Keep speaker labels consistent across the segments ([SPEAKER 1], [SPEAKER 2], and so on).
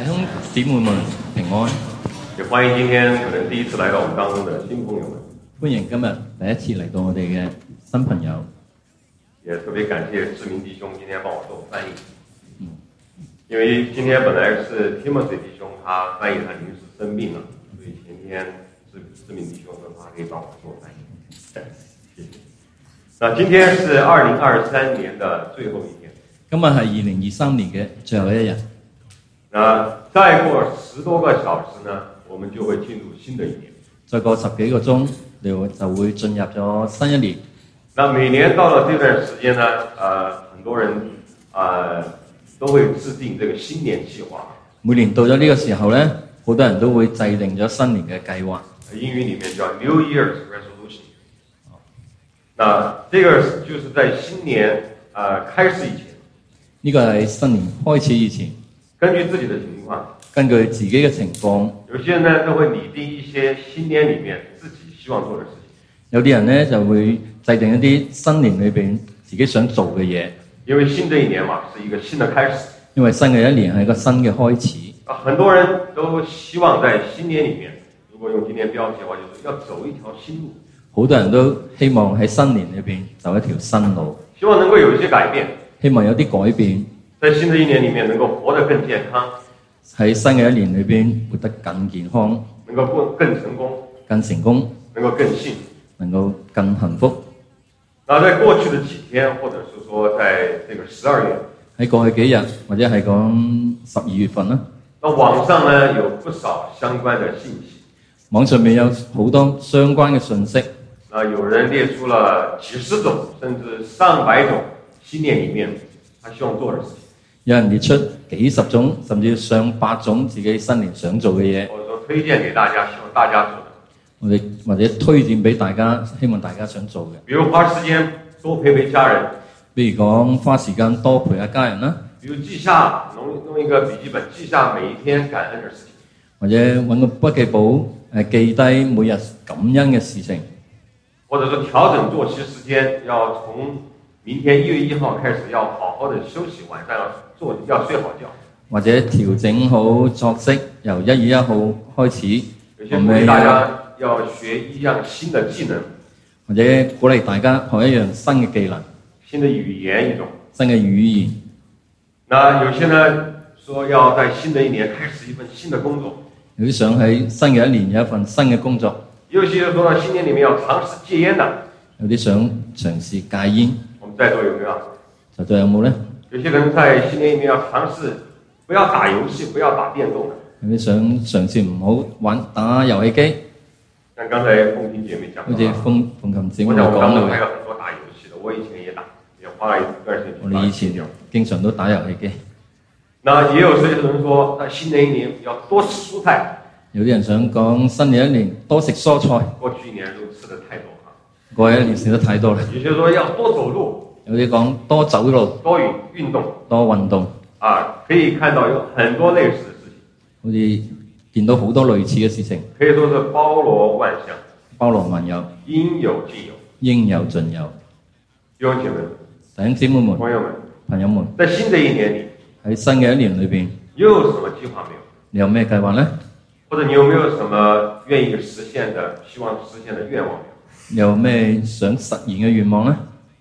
[SPEAKER 1] 弟兄姊妹們平安，
[SPEAKER 2] 也歡迎今天可能第一次來到我們當中的新朋友們。
[SPEAKER 1] 歡迎今日第一次嚟到我哋嘅新朋友，
[SPEAKER 2] 也特別感謝志明弟兄今天幫我做翻譯。因為今天本來是 Timothy 弟兄他翻譯他臨時生病了，所以前天志明弟兄說他可以幫我做翻譯。謝謝。那今天是2023年的最後一天。
[SPEAKER 1] 今日係2023年嘅最後一日。
[SPEAKER 2] 那再過10多個小時呢，我們就會進入新的一年。
[SPEAKER 1] 再過10幾個鐘，你就會進入咗新一年。
[SPEAKER 2] 那每年到了這段時間呢，很多人都會制定這個新年計劃。每年到咗呢個時候呢，好多人都會制定咗新年嘅計劃。英語裡面叫 New Year's Resolution。那這個就是在新年開始以前。呢個係新年開始以前。根據自己的情況，根據自己嘅情況，有些人呢都會擬定一些新年裡面自己希望做的事情。有啲人呢就會制定一啲新年裏邊自己想做嘅嘢。因為新的一年嘛，是一個新的開始。因為新嘅一年係一個新嘅開始。很多人都希望在新年裡面，如果用今天標題嘅話，就是要走一條新路。好多人都希望喺新年裏邊走一條新路，希望能夠有一些改變，希望有啲改變。在新的一年裡面能夠活得更健康，喺新嘅一年裏邊活得更健康，能夠更成功，能夠更幸福，能夠更幸福。那在過去的幾天，或者是說在這個12月，喺過去幾日或者係講12月份啦，那網上呢有不少相關的信息，網上面有好多相關嘅信息。那有人列出了幾十種甚至上百種新年裡面他希望做的事情。有人列出幾十種甚至上百種自己新年想做嘅嘢，或者說推薦給大家，希望大家做的，或者推薦俾大家，希望大家想做嘅。比如花時間多陪陪家人，比如講花時間多陪下家人啦。比如記下弄一個筆記本，記下每一天感恩嘅事情，或者揾個筆記簿記低每日感恩嘅事情，或者說調整作息時間，要從明天1月1號開始要好好的休息，晚上要睡好覺，或者調整好作息，由1月1號開始。有些鼓勵大家要學一樣新的技能，或者鼓勵大家學一樣新嘅技能，新的語言一種，新嘅語言。那有些呢說要在新的一年開始一份新的工作，有啲想喺新嘅一年有一份新嘅工作。有些人說到新年裡面要嘗試戒煙的，有啲想嘗試戒煙。我們在座有沒有？在座有冇呢？有些人在新年裡面要嘗試不要打遊戲，不要打電動的。有啲想嘗試唔好打遊戲機。像剛才鳳琴姐妹講，好似鳳琴姐妹講到嘅。我當中還有很多打遊戲的，我以前也打，也花了一段時間。我哋以前經常都打遊戲機。那也有些人說，在新的一年要多吃蔬菜。有啲人想講新年一年多食蔬菜。過去一年都吃得太多哈。過去一年食得太多了。有些說要多走路。有啲講多走路，多運動，多運動。可以看到有很多類似的事情。好似見到好多類似嘅事情。可以說是包羅萬象，包羅萬有，應有盡有，應有盡有。弟兄姐妹，弟兄姊妹們，朋友們，在新的一年裡，喺新嘅一年裏邊，又有什麼計劃沒有？你有咩計劃呢？或者你有沒有什麼願意實現的、希望實現的願望？有咩想實現嘅願望呢？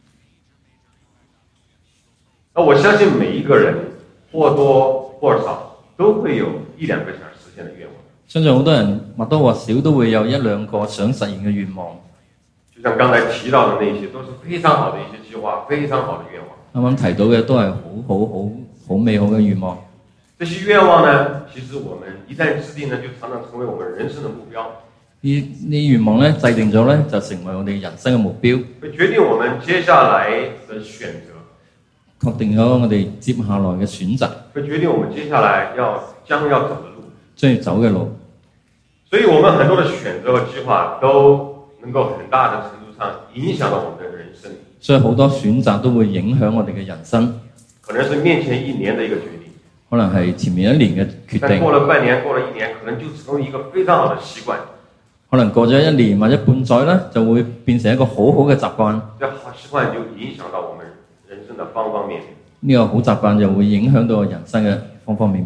[SPEAKER 2] 那我相信每一個人或多或少都會有1-2個想實現的願望。相信好多人或多或少都會有1-2個想實現嘅願望。就像剛才提到的那些，都是非常好的一些計劃，非常好的願望。啱啱提到嘅都係好美好嘅願望。這些願望呢，其實我們一旦制定呢，就常常成為我們人生的目標。呢願望呢，制定咗呢，就成為我哋人生嘅目標，會決定我們接下來的選擇。確定咗我哋接下來嘅選擇，會決定我們接下來將要走嘅路，將要走嘅路。所以，我們很多的選擇和計劃都能夠很大的程度上影響到我們的人生。所以好多選擇都會影響我哋嘅人生。可能是面前1年的一個決定，可能係前面1年嘅決定。但過了半年，過了1年，可能就成為一個非常好的習慣。可能過咗1年或者半載呢，就會變成一個好好嘅習慣。這好習慣就影響到我們人生的方方面面，呢個好習慣就會影響到人生嘅方方面面啦。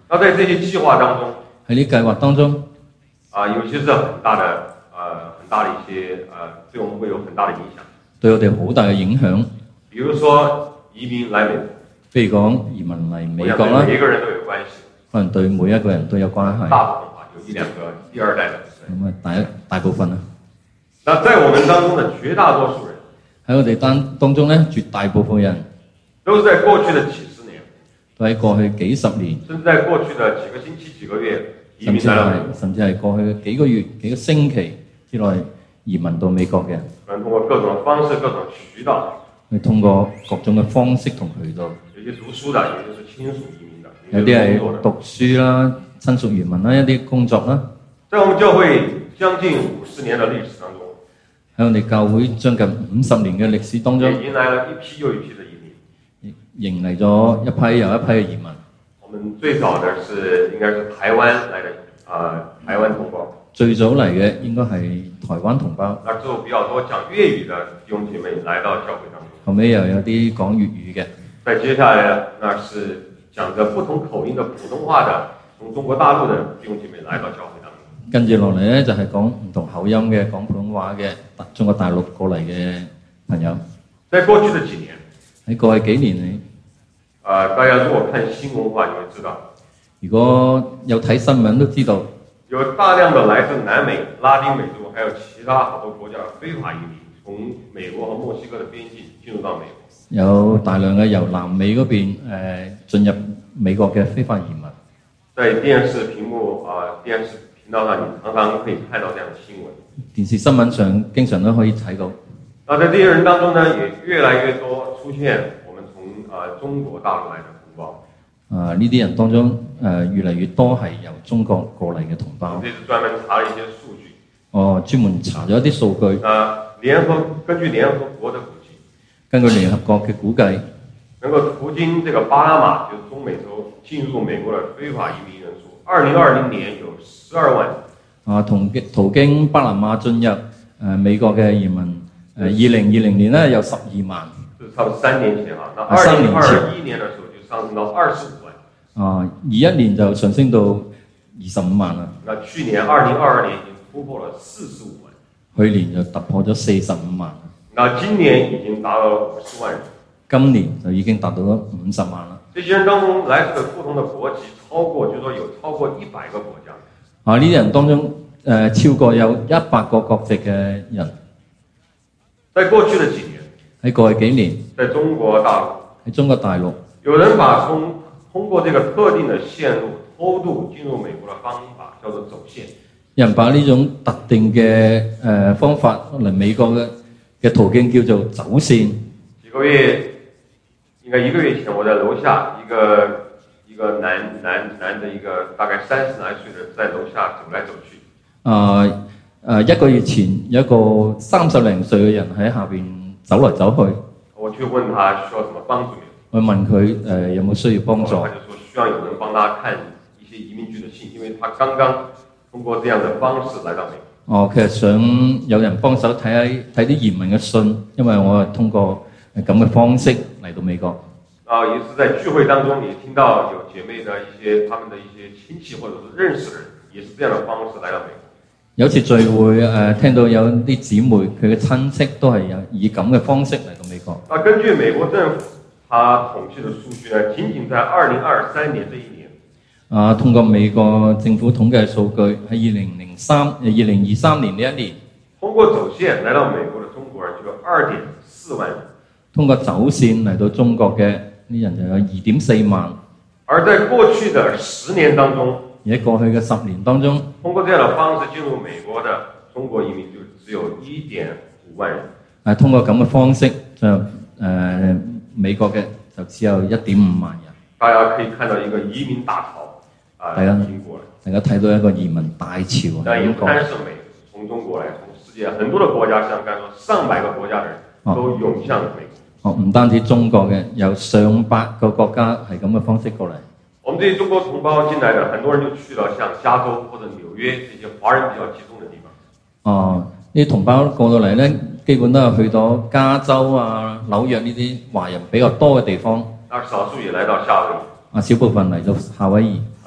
[SPEAKER 2] 那在這些計劃當中，
[SPEAKER 1] 喺呢計劃當中，
[SPEAKER 2] 有些是很大的一些對我們會有很大的影響，
[SPEAKER 1] 對我哋好大嘅影響。
[SPEAKER 2] 比如說移民來美國，
[SPEAKER 1] 譬如講移民嚟美國啦，
[SPEAKER 2] 每一個人都有關係，
[SPEAKER 1] 可能對每一個人都有關係。
[SPEAKER 2] 大部分話有一兩個第二代的。
[SPEAKER 1] 咁啊，大部分啦。
[SPEAKER 2] 那在我們當中的絕大多數人，
[SPEAKER 1] 喺我哋當中咧，絕大部分人
[SPEAKER 2] 都是在過去的幾十年，
[SPEAKER 1] 都喺過去幾十年，
[SPEAKER 2] 甚至在過去的幾個星期、幾個月移民來到美國，
[SPEAKER 1] 甚至係過去幾個月、幾個星期之內移民到美國嘅。
[SPEAKER 2] 可能通過各種方式、各種渠道，
[SPEAKER 1] 去通過各種嘅方式同渠道。
[SPEAKER 2] 有些讀書的，有些是親屬移民的，
[SPEAKER 1] 有啲係讀書啦、親屬移民啦、一啲工作啦。
[SPEAKER 2] 在我們教會將近50年的歷史當中，
[SPEAKER 1] 喺我哋教會將近50年嘅歷史當中，
[SPEAKER 2] 迎來了一批又一批的移民，
[SPEAKER 1] 迎嚟咗一批又一批嘅移民。
[SPEAKER 2] 我們最早的是應該是台灣來的台灣同胞。
[SPEAKER 1] 最早嚟嘅應該係台灣同胞。
[SPEAKER 2] 那之後比較多講粵語的弟兄姐妹來到教會當中。
[SPEAKER 1] 後尾又有啲講粵語嘅。
[SPEAKER 2] 再接下來呢，那是講着不同口音的普通話的，從中國大陸的弟兄姐妹來到教會當中。
[SPEAKER 1] 跟住落嚟咧，就係講唔同口音嘅、講普通話嘅中國大陸過嚟嘅朋友。
[SPEAKER 2] 在過去的幾年，
[SPEAKER 1] 喺過去幾年嚟，
[SPEAKER 2] 大家如果看新聞話，你會知道，
[SPEAKER 1] 如果有睇新聞都知道，
[SPEAKER 2] 有大量的來自南美、拉丁美洲，還有其他好多國家的非法移民，從美國和墨西哥的邊境進入到美國。有
[SPEAKER 1] 大量嘅由南美嗰邊進入美國嘅非法移民。
[SPEAKER 2] 在電視屏幕電視頻道上，你常常可以看到這樣的新聞。
[SPEAKER 1] 電視新聞上經常都可以睇到。
[SPEAKER 2] 那在這些人當中呢，也越來越多出現我們從中國大陸來的同胞。
[SPEAKER 1] 呢啲人當中越嚟越多係由中國過嚟嘅同胞。
[SPEAKER 2] 這是專門查了一些數據。
[SPEAKER 1] 專門查咗一啲數據。
[SPEAKER 2] 根據聯合國的估計，
[SPEAKER 1] 根據聯合國嘅估計，
[SPEAKER 2] 能夠途經這個巴拿馬，就是中美洲進入美國的非法移民人數，2020年有12萬。
[SPEAKER 1] 途經巴拿馬進入美國嘅移民，2020年咧有12萬。
[SPEAKER 2] 這差不多3年前那2021年的時候就上升到25萬。
[SPEAKER 1] 21年就上升到25萬啦。
[SPEAKER 2] 那去年2022年已經突破了45萬。
[SPEAKER 1] 去年就突破咗45萬。
[SPEAKER 2] 那今年已經達到了50萬人。今年
[SPEAKER 1] 就已經達到咗50萬啦。
[SPEAKER 2] 這些人當中來自不同的國籍，就是說有超過100個國家。
[SPEAKER 1] 呢啲人當中超過有100個國籍嘅人。
[SPEAKER 2] 在過去的幾年，
[SPEAKER 1] 喺過去幾年，
[SPEAKER 2] 在中國大陸，有人把通過這個特定的線路偷渡進入美國的方法叫做走線。
[SPEAKER 1] 有人把呢種特定嘅方法嚟美國嘅途徑叫做走線。
[SPEAKER 2] 幾個月，應該1個月前，我在樓下一個男的一個大概30來歲的在樓下走來走去。
[SPEAKER 1] 1個月前有一個30零歲嘅人喺下邊走來走去。
[SPEAKER 2] 我去問他需要什麼幫助沒有？
[SPEAKER 1] 我問佢有冇需要幫助？
[SPEAKER 2] 他就說需要有人幫他看一些移民局的信，因為他剛剛通過這樣的方式來到美國。其實想有人幫手睇啲移民嘅信，因為我係通過咁嘅方式嚟到美國。也是在聚會當中，你聽到有姐妹的他們的一些親戚或者是認識的人，也是這樣的方式來到美國。有次聚會聽到有啲姊妹佢嘅親戚都係以咁嘅方式嚟到美國。根據美國政府他統計的數據呢，僅僅在2023年這一年，通過美國政府統計數據喺2023年呢一年，通過走線來到美國的中國人就有2.4萬人。通過走線嚟到中國嘅呢人就有2.4萬。而在過去的10年當中，而喺過去嘅10年當中，通過這樣的方式進入美國的中國移民就只有1.5萬人。通過咁嘅方式進入美國嘅就只有1.5萬人。大家可以看到一個移民大潮經過來。大家睇到一個移民大潮。但也不單是美，從中國來，從世界很多的國家，像剛才說上百個國家的人都湧向美國。唔單止中國嘅，有上百個國家係咁嘅方式過嚟。我們這些中國同胞進來的，很多人就去了像加州或者紐約這些華人比較集中的地方。呢啲同胞過到嚟呢，基本都係去到加州紐約呢啲華人比較多嘅地方。少數也來到夏威夷。少部分嚟到夏威夷。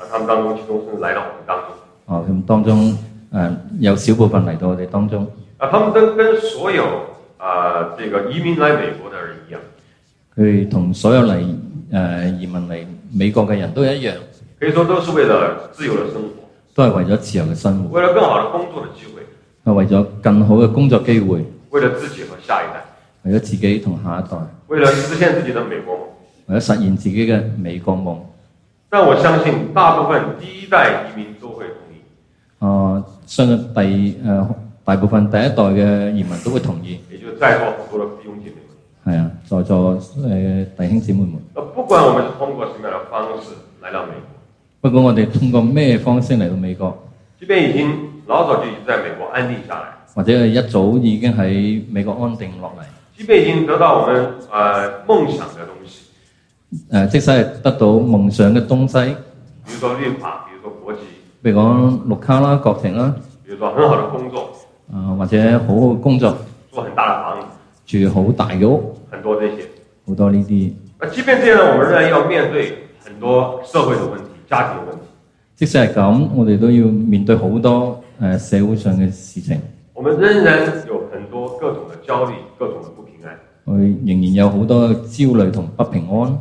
[SPEAKER 2] 他們當中其中甚至來到我們當中。
[SPEAKER 1] 咁當中有少部分嚟到我哋當中。
[SPEAKER 2] 他們都跟所有這個移民來美國的人一樣。佢
[SPEAKER 1] 同所有嚟移民嚟美國嘅人都一樣。
[SPEAKER 2] 可以說都是為了自由的生活。
[SPEAKER 1] 都係為咗自由嘅生活。
[SPEAKER 2] 為了更好的工作的機會。
[SPEAKER 1] 係為咗更好嘅工作機會。
[SPEAKER 2] 為了自己和下一代。
[SPEAKER 1] 為咗自己同下一代。
[SPEAKER 2] 為了實現自己的美國夢。
[SPEAKER 1] 為咗實現自己嘅美國夢。
[SPEAKER 2] 但我相信大部分第一代移民都會同意。
[SPEAKER 1] 相信大部分第一代嘅移民都會同意。
[SPEAKER 2] 也就是在座很多的弟兄姐妹們。
[SPEAKER 1] 係啊，在座弟兄姊妹們。
[SPEAKER 2] 不管我們是通過什麼樣的方式來到美國。
[SPEAKER 1] 不管我哋通過咩方式嚟到美國。
[SPEAKER 2] 即便已經老早就已經在美國安定下來。或者
[SPEAKER 1] 係一早已經喺美國安定落嚟。
[SPEAKER 2] 即便已經得到我們夢想的東西。
[SPEAKER 1] 即使係得到夢想嘅東西。
[SPEAKER 2] 比如說綠卡，比如說國籍。
[SPEAKER 1] 譬如講綠卡啦、國籍啦。
[SPEAKER 2] 比如說很好的工作。
[SPEAKER 1] 或者好好嘅工作。
[SPEAKER 2] 住很大的房子。
[SPEAKER 1] 住好大嘅屋。
[SPEAKER 2] 很多這些。
[SPEAKER 1] 好多呢啲。
[SPEAKER 2] 即便這樣，我們仍然要面對很多社會的問題、家庭的問題。
[SPEAKER 1] 即使係咁，我哋都要面對好多社會上嘅事情。
[SPEAKER 2] 我們仍然有很多各種的焦慮、各種的不平安。
[SPEAKER 1] 我哋仍然有好多焦慮同不平安。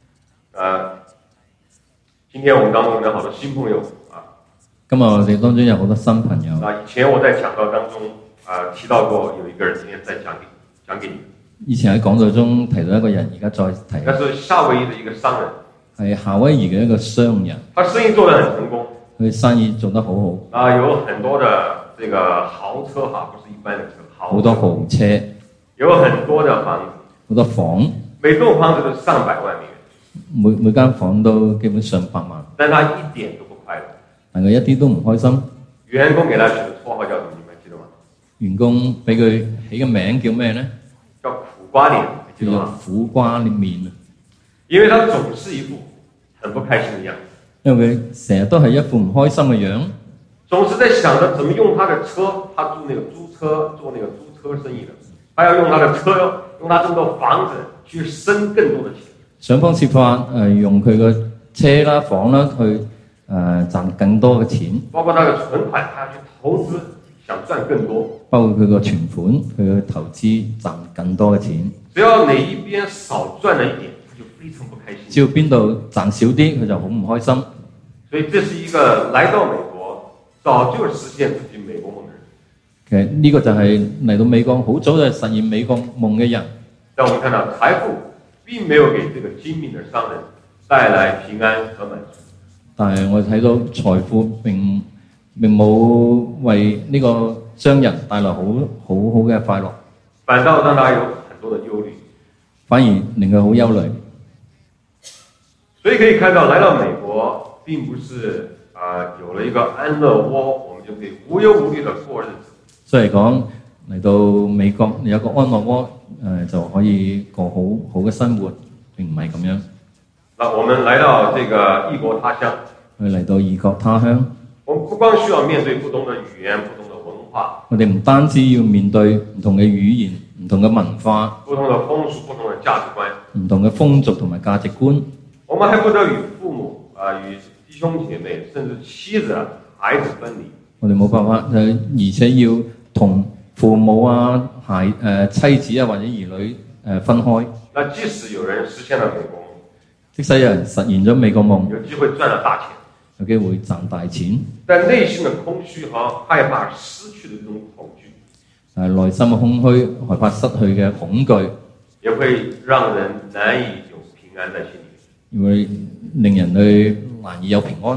[SPEAKER 2] 今天我們當中有好多新朋友
[SPEAKER 1] 今日我哋當中有好多新朋友。
[SPEAKER 2] 以前我在講道當中提到過，有一個人今天再講給你。
[SPEAKER 1] 以前喺講道中提到一個人，而家再提。
[SPEAKER 2] 那是夏威夷的一個商人。係
[SPEAKER 1] 夏威夷嘅一個商人。
[SPEAKER 2] 他生意做得很成功。
[SPEAKER 1] 佢生意做得好好。
[SPEAKER 2] 有很多的這個豪車不是一般的車。
[SPEAKER 1] 好多豪車。
[SPEAKER 2] 有很多的房子。
[SPEAKER 1] 好多房。
[SPEAKER 2] 每棟房子都上百萬美元。
[SPEAKER 1] 每間房都基本上百萬。
[SPEAKER 2] 但他一點都不快樂。
[SPEAKER 1] 但佢一啲都唔開心。
[SPEAKER 2] 員工給他取的綽號叫什麼？你們記得嗎？
[SPEAKER 1] 員工俾佢起個名叫咩呢？
[SPEAKER 2] 叫苦瓜臉，記得嗎？
[SPEAKER 1] 苦瓜面。
[SPEAKER 2] 因為他總是一副很不開心的樣子。
[SPEAKER 1] 因為佢成日都係一副唔開心嘅樣。
[SPEAKER 2] 總是在想着怎麼用他的車，他住那個租車，做那個租車生意的，他要用他的車，用他這麼多房子去生更多的錢。想方設法
[SPEAKER 1] 用佢個車啦、房啦去賺更多嘅錢。
[SPEAKER 2] 包括他嘅存款，他要去投資，想賺更多。
[SPEAKER 1] 包括佢個存款，佢嘅投資賺更多嘅錢。
[SPEAKER 2] 只要哪一邊少賺了一點，他就非常不開心。
[SPEAKER 1] 只要邊度賺少啲，佢就好唔開心。
[SPEAKER 2] 所以這是一個來到美國早就實現自己美國夢的人。
[SPEAKER 1] 其實呢個就係嚟到美國好早就實現美國夢嘅人。
[SPEAKER 2] 但我們看到財富並沒有給這個精明的商人帶來平安和滿足。但係我哋睇到財富並冇為呢個商人帶來好嘅快樂，反倒讓他有很多的憂慮，
[SPEAKER 1] 反而令佢好憂慮。
[SPEAKER 2] 所以可以看到，來到美國並不是有了一個安樂窩，我們就可以無憂無慮的過日子。所以講嚟到美國有個安樂窩，就可以過好嘅生活，並唔係咁樣。那我們來到這個異國他鄉，
[SPEAKER 1] 我哋嚟到異國他鄉，
[SPEAKER 2] 我們不光需要面對不同的語言、不同的文化，
[SPEAKER 1] 我哋唔單止要面對唔同嘅語言、唔同嘅文化、
[SPEAKER 2] 不同的風俗、不同的價值觀、
[SPEAKER 1] 唔同嘅風俗同埋價值觀。
[SPEAKER 2] 我們還不得與父母與弟兄姐妹，甚至妻子、孩子分離。
[SPEAKER 1] 我哋冇辦法，而且要同父母妻子或者兒女分開。
[SPEAKER 2] 那即使有人實現了美國夢，
[SPEAKER 1] 即使有人實現咗美國夢，
[SPEAKER 2] 有機會賺了大錢，
[SPEAKER 1] 有機會賺大錢，
[SPEAKER 2] 但內心的空虛和害怕失去的這種恐懼，
[SPEAKER 1] 內心嘅空虛、害怕失去嘅恐懼，
[SPEAKER 2] 也會讓人難以有平安在心裏，
[SPEAKER 1] 會令人去難以有平安。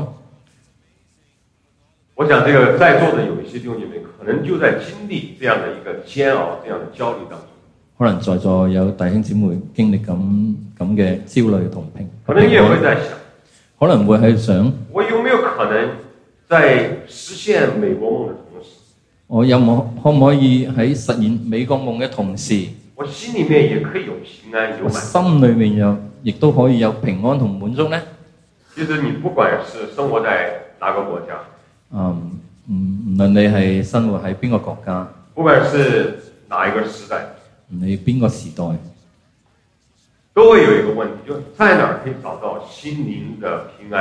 [SPEAKER 2] 我想這個在座的有一些弟兄姐妹，可能就在經歷這樣的一個煎熬、這樣的焦慮當中。
[SPEAKER 1] 可能在座有弟兄姊妹經歷咁嘅焦慮同平安，
[SPEAKER 2] 可能也會在想，
[SPEAKER 1] 可能會喺想，
[SPEAKER 2] 我有沒有可能在實現美國夢的同時，
[SPEAKER 1] 我可唔可以喺實現美國夢嘅同時，
[SPEAKER 2] 我心裡面也可以有平安有滿足，
[SPEAKER 1] 心裏面亦都可以有平安同滿足呢？
[SPEAKER 2] 其實你不管是生活在哪個國家，
[SPEAKER 1] 唔論你係生活喺邊個國家，
[SPEAKER 2] 不管是哪一個時代，
[SPEAKER 1] 你邊個時代，
[SPEAKER 2] 都會有一個問題，就是在哪兒可以找到心靈的平安，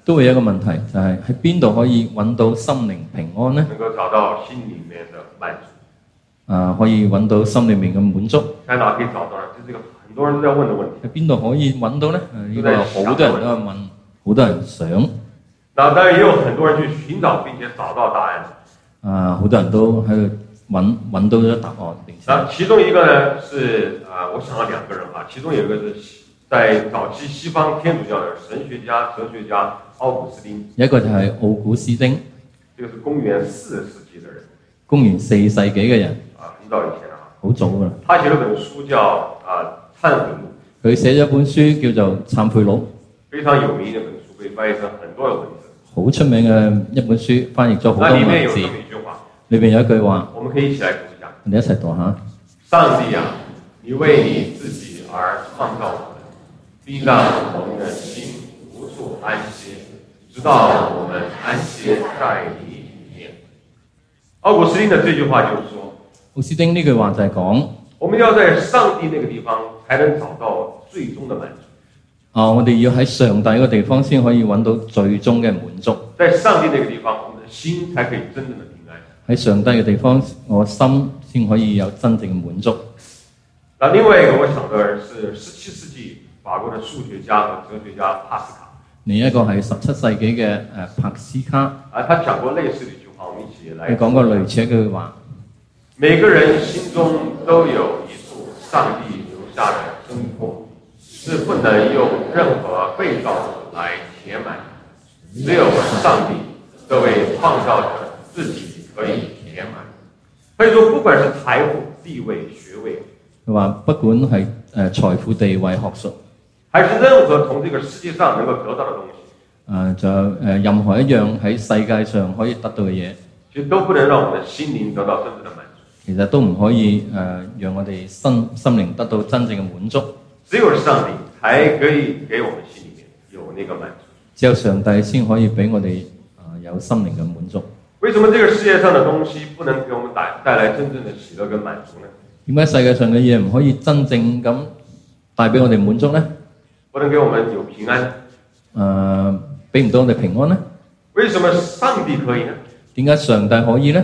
[SPEAKER 1] 都會有一個問題，就係喺邊度可以揾到心靈平安呢？
[SPEAKER 2] 能夠找到心裡面的滿足。
[SPEAKER 1] 可以揾到心裡面嘅滿足。
[SPEAKER 2] 在哪可以找到呢？這是一個很多人都在問的問題。
[SPEAKER 1] 喺邊度可以揾到呢？呢個好多人都係問，好多人想。
[SPEAKER 2] 那當然也有很多人去尋找並且找到答案。
[SPEAKER 1] 好多人都喺度揾到咗答案。
[SPEAKER 2] 那其中一個呢是我想到兩個人其中有一個是在早期西方天主教的神學家、哲學家奧古斯丁。
[SPEAKER 1] 一個就係奧古斯丁，
[SPEAKER 2] 這個是公元4世紀的人。
[SPEAKER 1] 公元4世紀嘅人。
[SPEAKER 2] 很早以前
[SPEAKER 1] 好早㗎啦。
[SPEAKER 2] 他寫了本書叫懺悔錄。
[SPEAKER 1] 佢寫咗一本書叫做《懺悔錄》，
[SPEAKER 2] 非常有名嘅一本書，被翻譯成很多嘅文字。
[SPEAKER 1] 好出名嘅一本書，翻譯咗好多文字。
[SPEAKER 2] 那裡面有這麼一句話，
[SPEAKER 1] 裏邊有一句話，
[SPEAKER 2] 我們可以一起來讀一下。
[SPEAKER 1] 我哋一齊讀下。
[SPEAKER 2] 上帝啊，你為你自己而創造我們，必讓我們的心無處安歇，直到我們安歇在你裡面。奧古斯丁的這句話就是說，
[SPEAKER 1] 奧斯丁呢句話就係講，
[SPEAKER 2] 我們要在上帝那個地方才能找到最終的滿足。
[SPEAKER 1] 我哋要喺上帝個地方先可以揾到最終嘅滿足。
[SPEAKER 2] 在上帝那個地方，我們的心才可以真正的平安。
[SPEAKER 1] 喺上帝嘅地方，我心先可以有真正嘅滿足。
[SPEAKER 2] 那另外一個我想到是17世紀法國的數學家和哲學家帕斯卡。
[SPEAKER 1] 另一個係17世紀嘅帕斯卡。
[SPEAKER 2] 他講過類似的一句話，我們一起來。
[SPEAKER 1] 佢講過類似一句話。
[SPEAKER 2] 每個人心中都有一處上帝留下的真空，是不能用任何被造者來填滿，只有上帝這位創造者自己可以填滿。可以說，不管是財富、地位、學位，
[SPEAKER 1] 佢話不管係財富、地位、學術，
[SPEAKER 2] 還是任何從這個世界上能夠得到的東西，
[SPEAKER 1] 仲有任何一樣喺世界上可以得到嘅嘢，
[SPEAKER 2] 其實都不能讓我們的心靈得到真正的滿足。
[SPEAKER 1] 其實都唔可以讓我哋心靈得到真正嘅滿足。
[SPEAKER 2] 只有上帝才可以給我們心裡面有那個滿足。
[SPEAKER 1] 只有上帝先可以俾我哋有心靈嘅滿足。
[SPEAKER 2] 為什麼這個世界上的東西不能給我們帶來真正的喜樂跟滿足呢？
[SPEAKER 1] 點解世界上嘅嘢唔可以真正咁帶俾我哋滿足呢？
[SPEAKER 2] 不能給我們有平安。
[SPEAKER 1] 俾唔到我哋平安呢？
[SPEAKER 2] 為什麼上帝可以呢？
[SPEAKER 1] 點解上帝可以呢？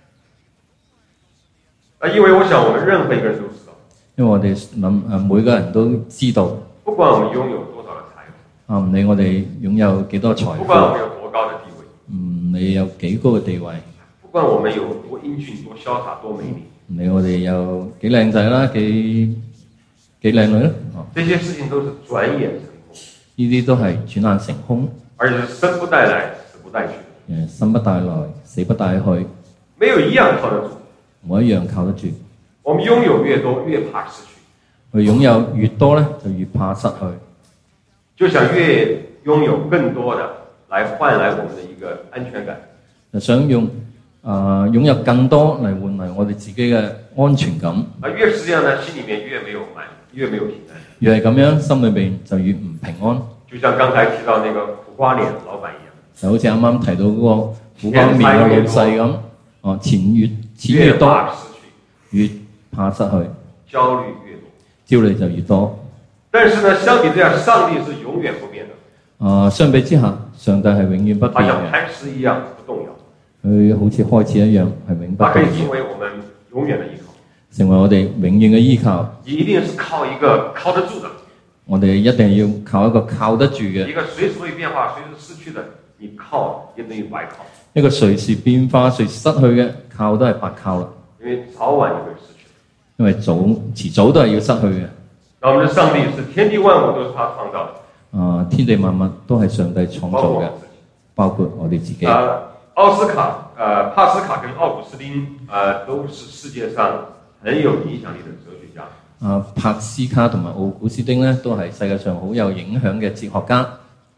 [SPEAKER 2] 因為我想我們任何一個人都知道。
[SPEAKER 1] 因為我哋諗每個人都知道。
[SPEAKER 2] 不管我們擁有多少的財富。
[SPEAKER 1] 唔理我哋擁有幾多財富。
[SPEAKER 2] 不管我們有多高的地位。
[SPEAKER 1] 唔理有幾高嘅地位。
[SPEAKER 2] 不管我們有多英俊、多瀟灑、多美麗。唔
[SPEAKER 1] 理我哋有幾靚仔啦，幾靚女啦。
[SPEAKER 2] 這些事情都是轉眼成空。
[SPEAKER 1] 呢啲都係轉眼成空。
[SPEAKER 2] 而且生不帶來，死不帶去。
[SPEAKER 1] 生不帶來，死不帶去。
[SPEAKER 2] 沒有一樣靠得住。
[SPEAKER 1] 冇一樣靠得住。
[SPEAKER 2] 我們擁有越多，越怕失去。
[SPEAKER 1] 我擁有越多呢，就越怕失去。
[SPEAKER 2] 就想越擁有更多的，來換來我們的一個安全感。
[SPEAKER 1] 就想擁有更多嚟換嚟我哋自己嘅安全感。
[SPEAKER 2] 越是這樣呢，心裡面越沒有平安。
[SPEAKER 1] 越係咁樣，心裏邊就越唔平安。
[SPEAKER 2] 就像剛才提到那個苦瓜臉老闆一樣，
[SPEAKER 1] 就好似啱啱提到嗰個苦瓜麵嘅老細咁。錢越多，越怕失去，
[SPEAKER 2] 焦慮越多，
[SPEAKER 1] 焦慮就越多。
[SPEAKER 2] 但是呢，相比之下，上帝是永遠不變的。
[SPEAKER 1] 相比之下，上帝係永遠不變嘅。
[SPEAKER 2] 他像磐石一樣不動搖。
[SPEAKER 1] 佢好似開始一樣係永不動搖。
[SPEAKER 2] 它可以成為我們永遠的依靠。
[SPEAKER 1] 成為我哋永遠嘅依靠。
[SPEAKER 2] 一定是靠一個靠得住的。
[SPEAKER 1] 我哋一定要靠一個靠得住嘅。
[SPEAKER 2] 一個隨時會變化、隨時失去的，你靠也等於白靠。
[SPEAKER 1] 一個隨時變化、隨時失去嘅靠都係白靠啦。
[SPEAKER 2] 因為早晚就會失去。
[SPEAKER 1] 因為遲早都係要失去嘅。
[SPEAKER 2] 那我們的上帝是天地萬物都是他創造的。
[SPEAKER 1] 天地萬物都係上帝創造嘅，包括我哋自己。
[SPEAKER 2] 帕斯卡跟奧古斯丁都是世界上很有影響力的哲學家。
[SPEAKER 1] 帕斯卡同埋奧古斯丁呢，都係世界上好有影響嘅哲學家。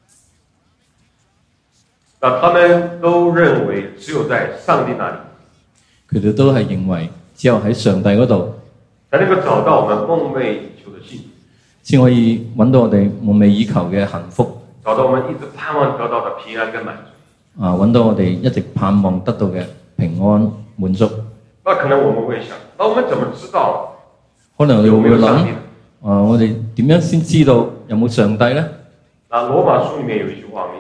[SPEAKER 2] 那他們都認為只有在上帝那裡，
[SPEAKER 1] 佢哋都係認為只有喺上帝嗰度，
[SPEAKER 2] 才能夠找到我們夢寐以求的幸福，
[SPEAKER 1] 先可以揾到我哋夢寐以求嘅幸福，
[SPEAKER 2] 找到我們一直盼望得到的平安跟滿足。
[SPEAKER 1] 揾到我哋一直盼望得到嘅平安滿足。
[SPEAKER 2] 那可能我們會想，那我們怎麼知道？
[SPEAKER 1] 可能我哋會諗，我哋點樣先知道有冇上帝呢？
[SPEAKER 2] 羅馬書裡面有一句話，我們一起來讀。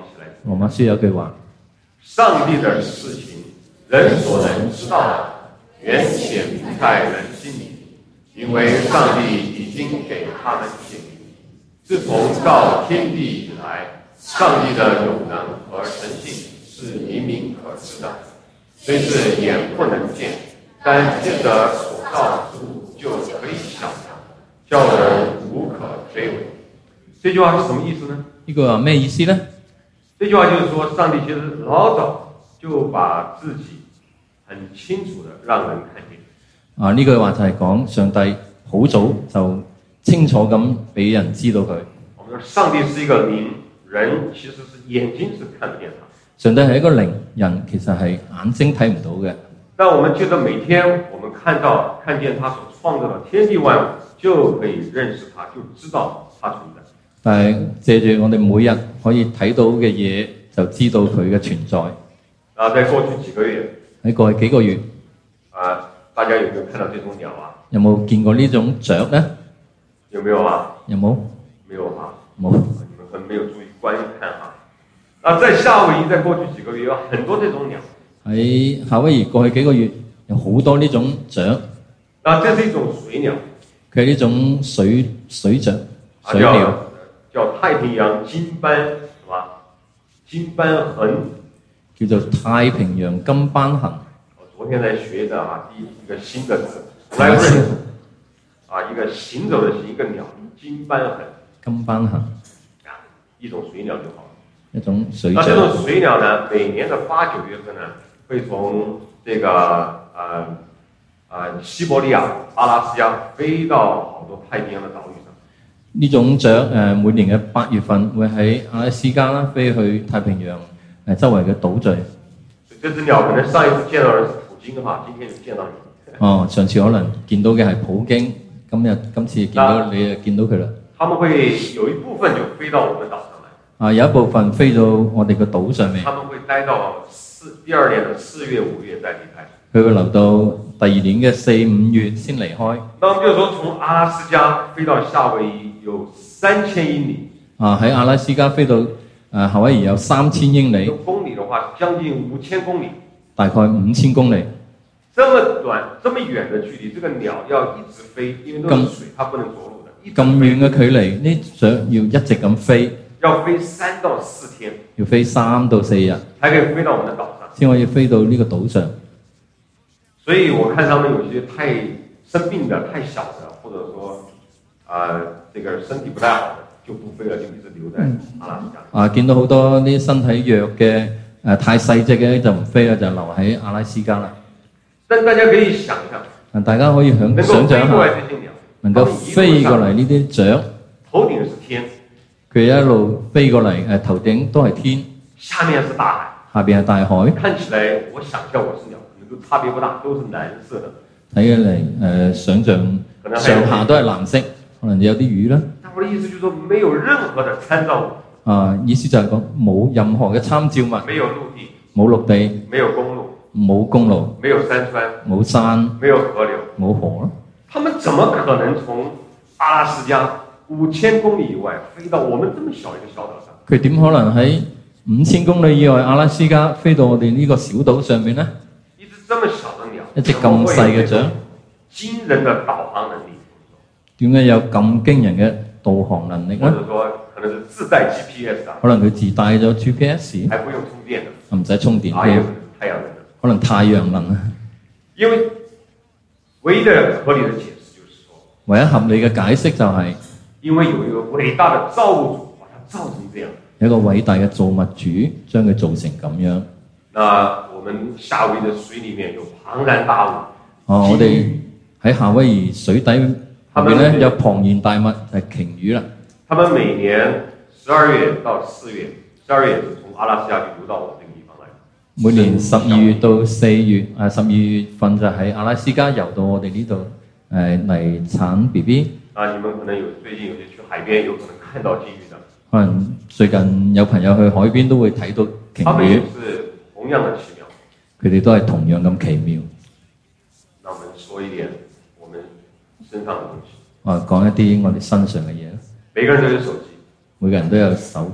[SPEAKER 1] 羅馬書有句話：
[SPEAKER 2] 上帝的事情，人所能知道的，原顯明在人心裡，因為上帝已經給他們顯明。自從造天地以來，上帝的永能和神性是明明可知的，雖是眼不能見，但借着所造之物就可以想象，叫人無可推諉。這句話是什麼意思呢？
[SPEAKER 1] 呢句話咩意思呢？
[SPEAKER 2] 這句話就是說，上帝其實老早就把自己很清楚的讓人看見。
[SPEAKER 1] 呢句話就係講上帝好早就清楚咁俾人知道佢。
[SPEAKER 2] 我們說上帝是一個靈，人其實是眼睛是看不見他。
[SPEAKER 1] 上帝係一個靈，人其實係眼睛睇唔到嘅。
[SPEAKER 2] 但我們覺得每天我們看見他所創造的天地萬物，就可以認識他，就知道他存在。
[SPEAKER 1] 但係借住我哋每日可以睇到嘅嘢，就知道佢嘅存在。
[SPEAKER 2] 在過去幾個月，
[SPEAKER 1] 喺過去幾個月，
[SPEAKER 2] 大家有沒有看到這種鳥啊？
[SPEAKER 1] 有冇見過呢種雀呢？
[SPEAKER 2] 有沒有啊？
[SPEAKER 1] 有冇？
[SPEAKER 2] 沒有啊。
[SPEAKER 1] 冇。
[SPEAKER 2] 你們可能沒有注意觀看啊。在夏威夷，在過去幾個月有很多這種鳥。喺
[SPEAKER 1] 夏威夷過去幾個月有好多呢種雀。
[SPEAKER 2] 這是一種水鳥。
[SPEAKER 1] 佢係呢種水雀、水鳥。
[SPEAKER 2] 叫太平洋金斑，是吧？金斑鴴
[SPEAKER 1] 叫做太平洋金斑鴴。
[SPEAKER 2] 我昨天在學的一個新的字，來認識一個行走的行，一個鳥，金斑鴴。金斑鴴，一種水鳥就好了。
[SPEAKER 1] 一種水雀。
[SPEAKER 2] 這種水鳥呢，每年的8、9月份呢，會從這個西伯利亞、阿拉斯加飛到好多太平洋的島嶼上。呢種雀每年嘅8月份會喺阿拉斯加啦飛去太平洋周圍嘅島嶼。這隻鳥可能上一次見到的是普京嘅話，今天就見到你。上次可能見到嘅係普京，今次見到你就見到佢啦。他們會有一部分就飛到我們島上來。有一部分飛到我哋嘅島上面。他們會待到第二年的4月、5月再離開。佢會留到第二年嘅4、5月先離開。那我們就說從阿拉斯加飛到夏威夷有3000英里。喺阿拉斯加飛到夏威夷有3000英里。用公里的話，將近5000公里。大概5000公里。這麼短、這麼遠的距離，這個鳥要一直飛，因為都是水，它不能着陸的。咁遠嘅距離，呢雀要一直咁飛。要飛3到4天。要飛3到4日。才可以飛到我們的島上。先可以飛到呢個島上。所以我看他們有些太生病的、太小的，或者說這個身體不太好的，就不飛了，就一直留在阿拉斯加。見到好多啲身體弱嘅、太細隻嘅就唔飛啦，就留喺阿拉斯加啦。但大家可以想象，大家可以想像一下，能夠飛過嚟呢啲雀，頭頂是天，佢一路飛過嚟，頭頂都係天，下面是大海，下邊係大海。看起來，我想象我是鳥。都差別不大，都是藍色的。睇起嚟，想像上下都係藍色，可能有啲魚啦。但我的意思就是說，沒有任何的參照物。意思就係講冇任何嘅參照物。沒有陸地，冇陸地。沒有公路，冇公路。沒有山川，冇山。沒有河流，冇河啦。他們怎麼可能從阿拉斯加5000公里以外飛到我們這麼小一個小島上？佢點可能喺5000公里以外阿拉斯加飛到我哋呢個小島上面呢？這麼小的鳥，一隻咁細嘅雀，驚人的導航能力。點解有咁驚人嘅導航能力呢？或者說，可能是自帶 GPS 啊。可能佢自帶咗 GPS，還不用充電的，唔使充電。也有太陽能的，可能太陽能啊。因為唯一的合理的解釋就是說，唯一合理嘅解釋就係，因為有一個偉大的造物主把它造成這樣，有一個偉大嘅造物主將佢造成咁樣。我們夏威夷的水裡面有龐然大物。我哋喺夏威夷水底入面咧有龐然大物，就係鯨魚啦。他們每年12月到4月，12月就從阿拉斯加就游到我這個地方來。每年12月到4月，12月份就喺阿拉斯加游到我哋呢度嚟產 BB。你們可能最近有些去海邊，有可能看到鯨魚的。可能最近有朋友去海邊都會睇到鯨魚。同樣的奇妙，佢哋都係同樣咁奇妙。那我們說一點我們身上的東西。講一啲我哋身上嘅嘢。每個人都有手機，每個人都有手機。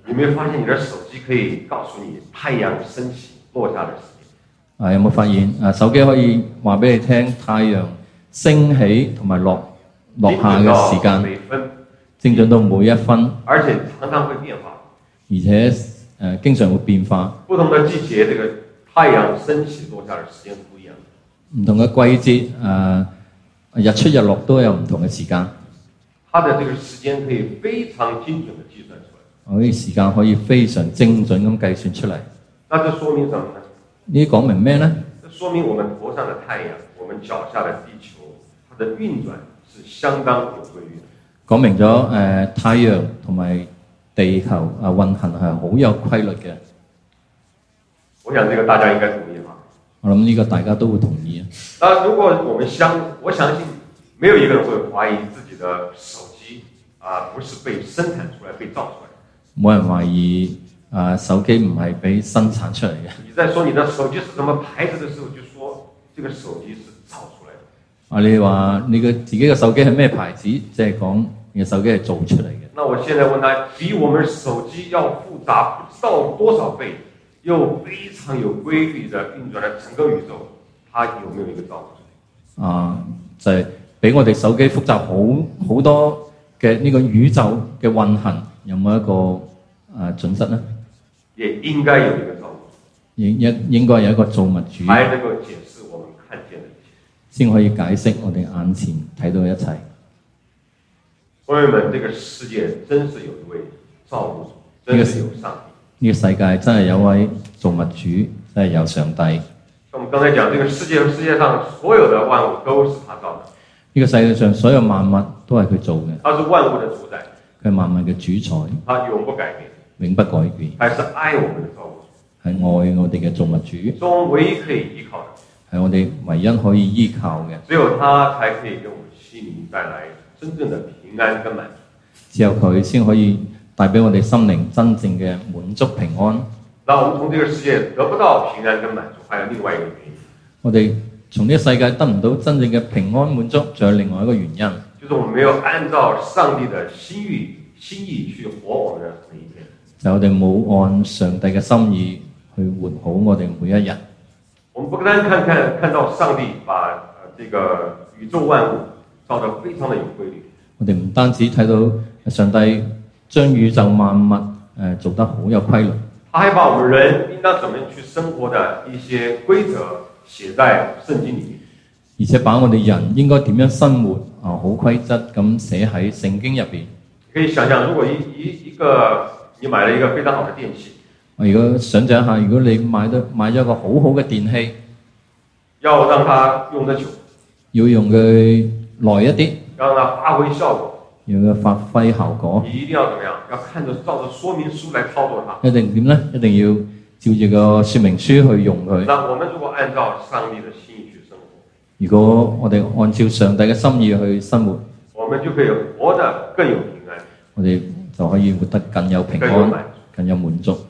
[SPEAKER 2] 有沒有發現你的手機可以告訴你太陽升起落下的時間？
[SPEAKER 1] 有冇發現手機可以話俾你聽太陽升起同埋落下嘅時間，精準到每一分，
[SPEAKER 2] 而且常常會變化，
[SPEAKER 1] 而且經常會變化。
[SPEAKER 2] 不同的季節，這個太陽升起落下的時間不一樣。
[SPEAKER 1] 唔同嘅季節日出日落都有唔同嘅時間。
[SPEAKER 2] 它的這個時間可以非常精準的計算出來。
[SPEAKER 1] 我啲時間可以非常精準咁計算出嚟。
[SPEAKER 2] 那這說明什麼呢？
[SPEAKER 1] 呢啲講明咩呢？
[SPEAKER 2] 這說明我們頭上的太陽，我們腳下的地球，它的運轉是相當有規律的。講明咗
[SPEAKER 1] 太陽同埋地球運行係好有規律嘅。
[SPEAKER 2] 我想這個大家應該同意吧？
[SPEAKER 1] 我諗呢個大家都會同意啊。
[SPEAKER 2] 那如果我相信沒有一個人會懷疑自己的手機不是被生產出來、被造出來的。
[SPEAKER 1] 冇人懷疑手機唔係被生產出嚟嘅。
[SPEAKER 2] 你在說你的手機是什麼牌子的時候，就說這個手機是造出來的。
[SPEAKER 1] 你話你嘅自己嘅手機係咩牌子，即係講你嘅手機係做出嚟嘅。
[SPEAKER 2] 那我現在問他，比我們手機要複雜不知道多少倍，又非常有規律的運轉的整個宇宙，它有沒有一個造出來？
[SPEAKER 1] 就係比我哋手機複雜好多嘅呢個宇宙嘅運行，有冇一個準則呢？
[SPEAKER 2] 也應該有一個造物主，
[SPEAKER 1] 應該有一個造物主，
[SPEAKER 2] 才能夠解釋我們看見的一切，
[SPEAKER 1] 先可以解釋我哋眼前睇到一切。
[SPEAKER 2] 朋友們，這個世界真是有一位造物主，真是有上帝。
[SPEAKER 1] 呢個世界真係有位造物主，真係有上帝。
[SPEAKER 2] 我們剛才講，這個世界和世界上所有的萬物都是他造的。
[SPEAKER 1] 呢個世界上所有萬物都係佢做嘅。
[SPEAKER 2] 他是萬物的主宰，
[SPEAKER 1] 佢係萬物嘅主宰，
[SPEAKER 2] 他永不改變，
[SPEAKER 1] 永不改變，
[SPEAKER 2] 還是愛我們的造物主，
[SPEAKER 1] 係愛我哋嘅造物主，
[SPEAKER 2] 是我們唯一可以依靠的，
[SPEAKER 1] 係我哋唯一可以依靠嘅。
[SPEAKER 2] 只有他才可以給我們心靈帶來真正的平安跟滿足。
[SPEAKER 1] 只有佢先可以帶俾我哋心靈真正嘅滿足平安。
[SPEAKER 2] 那我們從這個世界得不到平安跟滿足，還有另外一個原因。
[SPEAKER 1] 我哋從呢個世界得唔到真正嘅平安滿足，仲有另外一個原因，
[SPEAKER 2] 就是我們沒有按照上帝的心意去活我們的每一天。
[SPEAKER 1] 就係我哋冇按上帝嘅心意去活好我哋每一日。
[SPEAKER 2] 我們不單看到上帝把這個宇宙萬物造得非常的有規律。
[SPEAKER 1] 我哋唔單止睇到上帝將宇宙萬物做得好有規律，
[SPEAKER 2] 他還把我們人應當怎麼樣去生活的一些規則寫在聖經裡面，
[SPEAKER 1] 而且把我哋人應該點樣生活好規則咁寫喺聖經入邊。
[SPEAKER 2] 可以想象，如果你買了一個非常好的電器，
[SPEAKER 1] 我如果想象一下，如果你買咗一個好好嘅電器，
[SPEAKER 2] 要讓它用得久，
[SPEAKER 1] 要用佢耐一啲，
[SPEAKER 2] 要讓它發揮效果，
[SPEAKER 1] 讓佢發揮效果，
[SPEAKER 2] 你一定要怎麼樣？要照着說明書來操作它。
[SPEAKER 1] 一定點呢？一定要照住個說明書去用佢。
[SPEAKER 2] 那我們如果按照上帝的心意去生活，
[SPEAKER 1] 如果我哋按照上帝嘅心意去生活，
[SPEAKER 2] 我們就可以活得更有平安，
[SPEAKER 1] 我哋就可以活得更有平安、更有滿足。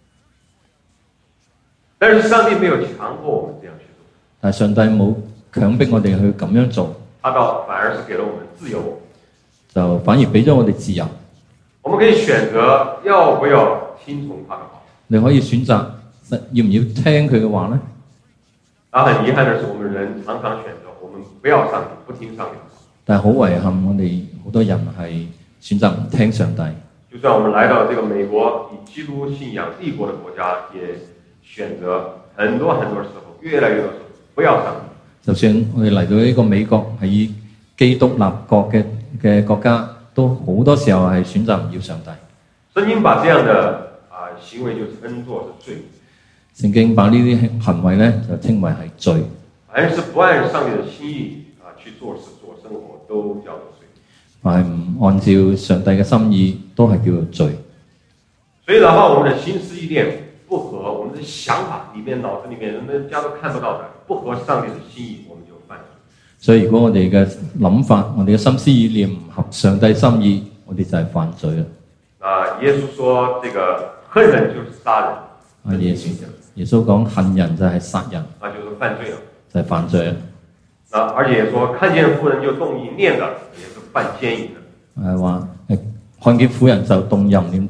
[SPEAKER 2] 但是上帝沒有強迫我們這樣去做，
[SPEAKER 1] 但係上帝冇強迫我哋去咁樣做，
[SPEAKER 2] 他倒反而是給了我們自由，
[SPEAKER 1] 就反而俾咗我哋自由。
[SPEAKER 2] 我們可以選擇要不要聽從他的話。
[SPEAKER 1] 你可以選擇要唔要聽佢嘅話呢？
[SPEAKER 2] 但很遺憾的是，我們人常常選擇我們不要上帝，不聽上帝的話。
[SPEAKER 1] 但係好遺憾，我哋好多人係選擇唔聽上帝。
[SPEAKER 2] 就算我們來到這個美國以基督信仰立國的國家，也選擇很多時候，越來越多時候不要上帝。就算
[SPEAKER 1] 我哋嚟到呢個美國係以基督立國嘅國家，都好多時候係選擇唔要上帝。
[SPEAKER 2] 聖經把這樣的行為就稱作是罪。
[SPEAKER 1] 聖經把呢啲行為咧就稱為係罪。
[SPEAKER 2] 凡是不按上帝的心意去做事做生活，都叫做罪。
[SPEAKER 1] 凡係唔按照上帝嘅心意，都係叫做罪。
[SPEAKER 2] 所以哪怕我們的心思意念不合我們的想法裡面、腦子裡面人家都看不到的，不合上帝的心意，我們就犯罪。所以如果我哋嘅諗法、我哋嘅心思意念唔合上帝心意，我哋就係犯罪啦。耶穌說：這個恨人就是殺人。
[SPEAKER 1] 耶穌講恨人就係殺人，
[SPEAKER 2] 那就是犯罪了，
[SPEAKER 1] 就係犯罪啦。
[SPEAKER 2] 而且也說看見婦人就動意念的，也是犯奸淫的。
[SPEAKER 1] 話看見婦人就動淫念的，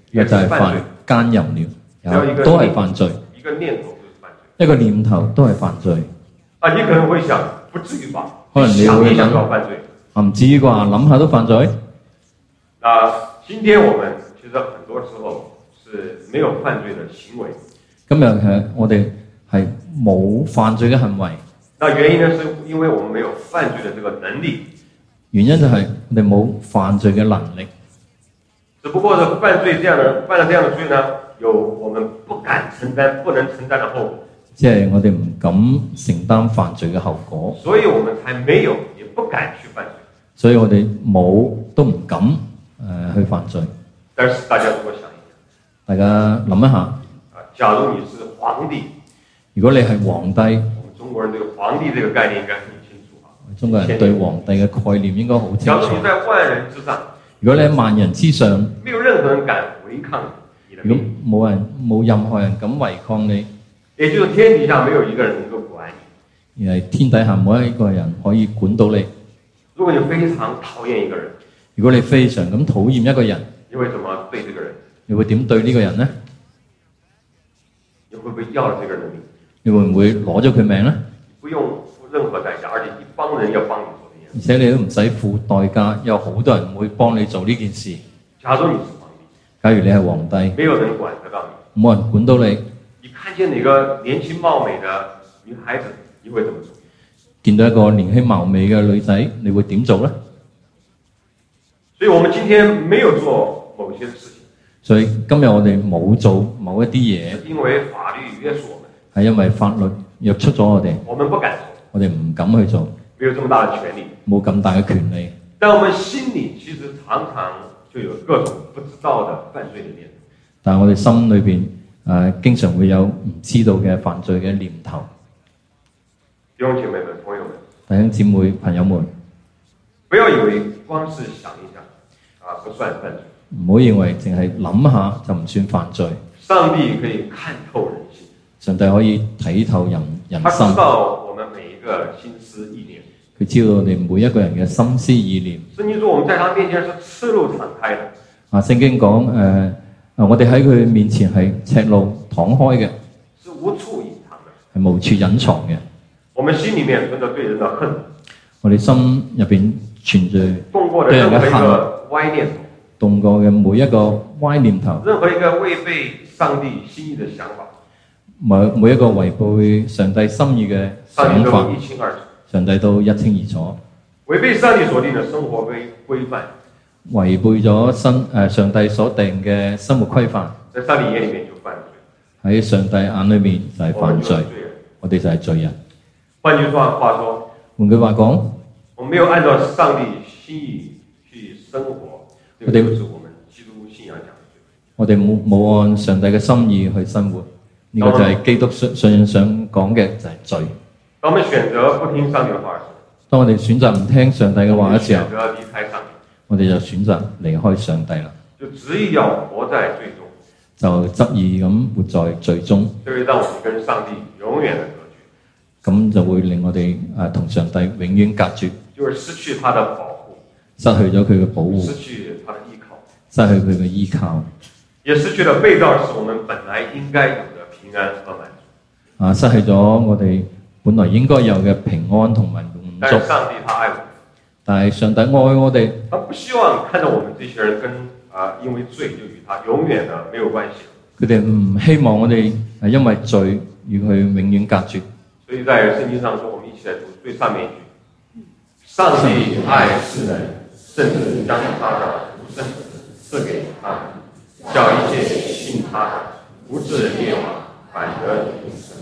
[SPEAKER 1] 一個就係奸淫了，都係犯罪。
[SPEAKER 2] 一個念頭就是犯罪。
[SPEAKER 1] 一個念頭都係犯罪。
[SPEAKER 2] 啊，你可能會想，不至於吧？
[SPEAKER 1] 可能你會
[SPEAKER 2] 想到犯罪，
[SPEAKER 1] 唔至於啩？諗下都犯罪。
[SPEAKER 2] 今天我們其實很多時候是沒有犯罪的行為。
[SPEAKER 1] 今日我哋係冇犯罪嘅行為。
[SPEAKER 2] 那原因呢，是因為我們沒有犯罪的這個能力。
[SPEAKER 1] 原因就係我哋冇犯罪嘅能力。
[SPEAKER 2] 只不過是犯了這樣的罪呢，有我們不敢承擔、不能承擔的後果。即係
[SPEAKER 1] 我哋唔敢承擔犯罪嘅後果。
[SPEAKER 2] 所以我們才沒有，也不敢去犯罪。
[SPEAKER 1] 所以我哋冇都唔敢去犯罪。
[SPEAKER 2] 但是大家如果想一想，
[SPEAKER 1] 大家諗一下，
[SPEAKER 2] 假如你是皇帝，
[SPEAKER 1] 如果你係皇帝，
[SPEAKER 2] 我們中國人對皇帝這個概念應該很清楚啊。
[SPEAKER 1] 中國人對皇帝嘅概念應該好清楚。
[SPEAKER 2] 假如你在萬人之上，
[SPEAKER 1] 如果你喺萬人之上，
[SPEAKER 2] 沒有任何人敢違抗你的命，
[SPEAKER 1] 如果冇任何人敢違抗你，
[SPEAKER 2] 也就是天底下沒有一個人能夠管你，
[SPEAKER 1] 而係天底下冇一個人可以管到你。
[SPEAKER 2] 如果你非常討厭一個人，
[SPEAKER 1] 如果你非常咁討厭一個人，
[SPEAKER 2] 你會怎麼對這個人？
[SPEAKER 1] 你會點對呢個人呢？
[SPEAKER 2] 你會不會要了這個人的命？
[SPEAKER 1] 你會唔會攞咗佢命呢？
[SPEAKER 2] 不用付任何代價，而且一幫人要幫你做呢件事。
[SPEAKER 1] 而且你都唔使付代價，有好多人會幫你做呢件事。
[SPEAKER 2] 假如你是皇帝，
[SPEAKER 1] 假如你係皇帝，
[SPEAKER 2] 沒有人管得到你，
[SPEAKER 1] 冇人管到你。
[SPEAKER 2] 你看見哪個年輕貌美的女孩子，你會怎麼做？
[SPEAKER 1] 見到一個年輕貌美嘅女仔，你會點做呢？
[SPEAKER 2] 所以我們今天沒有做某些事情。
[SPEAKER 1] 所以今日我哋冇做某一啲嘢，
[SPEAKER 2] 因為法律約束我們，
[SPEAKER 1] 係因為法律約束咗我哋。
[SPEAKER 2] 我們不敢做，
[SPEAKER 1] 我哋唔敢去做，
[SPEAKER 2] 沒有這麼大的權利，
[SPEAKER 1] 冇咁大嘅權利。
[SPEAKER 2] 但我們心裏其實常常就有各種不知道的犯罪的念頭。
[SPEAKER 1] 但係我哋心裏邊經常會有唔知道嘅犯罪嘅念頭。
[SPEAKER 2] 弟兄姐妹們、朋友們、
[SPEAKER 1] 弟兄姊妹、朋友們，
[SPEAKER 2] 不要以為光是想一想不算犯罪。
[SPEAKER 1] 唔好認為淨係諗下就唔算犯罪。
[SPEAKER 2] 上帝可以看透人心，
[SPEAKER 1] 上帝可以睇透人心。
[SPEAKER 2] 他知道我們每一個心思意念，
[SPEAKER 1] 佢知道我哋每一個人嘅心思意念。
[SPEAKER 2] 聖經說我們在他面前是赤露敞開的。
[SPEAKER 1] 聖經講我哋喺佢面前係赤露敞開嘅，
[SPEAKER 2] 是無處隱藏嘅，
[SPEAKER 1] 係無處隱藏嘅。
[SPEAKER 2] 我們心裡面存着對人的恨，
[SPEAKER 1] 我哋心入邊存住
[SPEAKER 2] 動過的任何一個歪念頭，
[SPEAKER 1] 動過嘅每一個歪念頭，
[SPEAKER 2] 任何一個違背上帝心意的想法，
[SPEAKER 1] 每一個違背上帝心意嘅想法，上帝都一清二楚。
[SPEAKER 2] 違背上帝所定的生活規範，
[SPEAKER 1] 違背咗上帝所定嘅生活規範，
[SPEAKER 2] 在上帝眼裡面就犯罪，
[SPEAKER 1] 喺上帝眼裏面就係犯罪，我哋就係罪人。
[SPEAKER 2] 換句話說，
[SPEAKER 1] 換句話講，
[SPEAKER 2] 我們沒有按照上帝心意去生活，這個就是我們基督信仰講的罪。
[SPEAKER 1] 我哋冇按上帝嘅心意去生活，呢個就係基督信仰上講嘅就係罪。
[SPEAKER 2] 當我們選擇不聽上帝嘅話，
[SPEAKER 1] 當我哋選擇唔聽上帝嘅話嘅時候，
[SPEAKER 2] 選擇離開上帝，
[SPEAKER 1] 我哋就選擇離開上帝啦。
[SPEAKER 2] 就執意要活在罪中，
[SPEAKER 1] 就執意咁活在罪中，
[SPEAKER 2] 就會讓我們跟上帝永遠的隔絕。
[SPEAKER 1] 咁就會令我哋同上帝永遠隔絕，
[SPEAKER 2] 就是失去他的保護，
[SPEAKER 1] 失去咗佢嘅保護，
[SPEAKER 2] 失去他的依靠，
[SPEAKER 1] 失去佢嘅依靠，
[SPEAKER 2] 也失去了被造使我們本來應該有的平安和滿足。
[SPEAKER 1] 失去咗我哋本來應該有嘅平安同埋滿足。
[SPEAKER 2] 但係上帝他愛我們，
[SPEAKER 1] 但係上帝愛我哋，
[SPEAKER 2] 他不希望看到我們這些人跟因為罪就與他永遠的沒有關係。
[SPEAKER 1] 佢哋唔希望我哋因為罪與佢永遠隔絕。
[SPEAKER 2] 所以在聖經上說，我們一起來讀最上面一句：上帝愛世人，甚至將他的獨生子賜給他們，叫一切信他的不至滅亡，反得永生。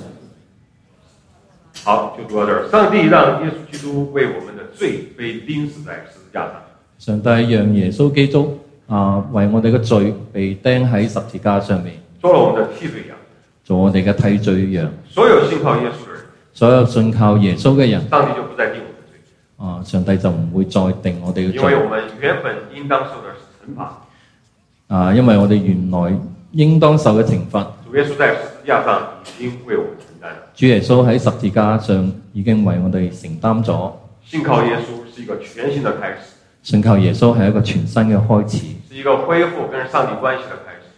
[SPEAKER 2] 好，就讀到這兒。上帝讓耶穌基督為我們的罪被釘死在十字架上。
[SPEAKER 1] 上帝讓耶穌基督為我哋嘅罪被釘喺十字架上面，
[SPEAKER 2] 做了我們的替罪羊，
[SPEAKER 1] 做我哋嘅替罪羊。
[SPEAKER 2] 所有信靠耶穌的人，
[SPEAKER 1] 所有信靠耶穌嘅人，
[SPEAKER 2] 上帝就不再定我們的罪。
[SPEAKER 1] 上帝就唔會再定我哋嘅罪。
[SPEAKER 2] 因為我們原本應當受的是懲罰。
[SPEAKER 1] 因為我哋原來應當受嘅懲罰，
[SPEAKER 2] 主耶穌在十字架上已經為我們承擔了。
[SPEAKER 1] 主耶穌喺十字架上已經為我哋承擔咗。
[SPEAKER 2] 信靠耶穌是一個全新的開始。
[SPEAKER 1] 信靠耶穌係一個全新嘅開始，
[SPEAKER 2] 是一個恢復跟上帝關係的開始，